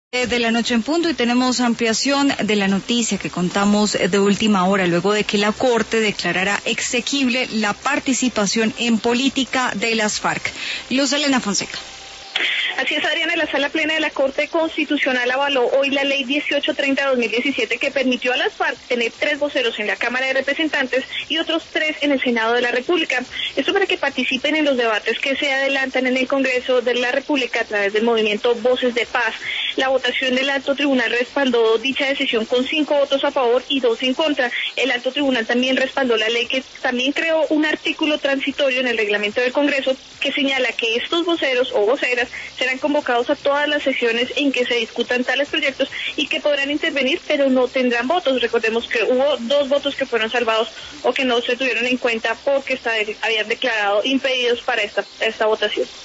De la noche en punto y tenemos ampliación de la noticia que contamos de última hora luego de que la Corte declarara exequible la participación en política de las FARC. Luz Elena Fonseca. Así es, Adriana, la Sala Plena de la Corte Constitucional avaló hoy la Ley 1830-2017 que permitió a las FARC tener 3 voceros en la Cámara de Representantes y otros 3 en el Senado de la República. Esto para que participen en los debates que se adelantan en el Congreso de la República a través del movimiento Voces de Paz. La votación del Alto Tribunal respaldó dicha decisión con 5 votos a favor y 2 en contra. El Alto Tribunal también respaldó la ley que también creó un artículo transitorio en el reglamento del Congreso que señala que estos voceros o voceras serán convocados a todas las sesiones en que se discutan tales proyectos y que podrán intervenir, pero no tendrán votos. Recordemos que hubo 2 votos que fueron salvados o que no se tuvieron en cuenta porque habían declarado impedidos para esta votación.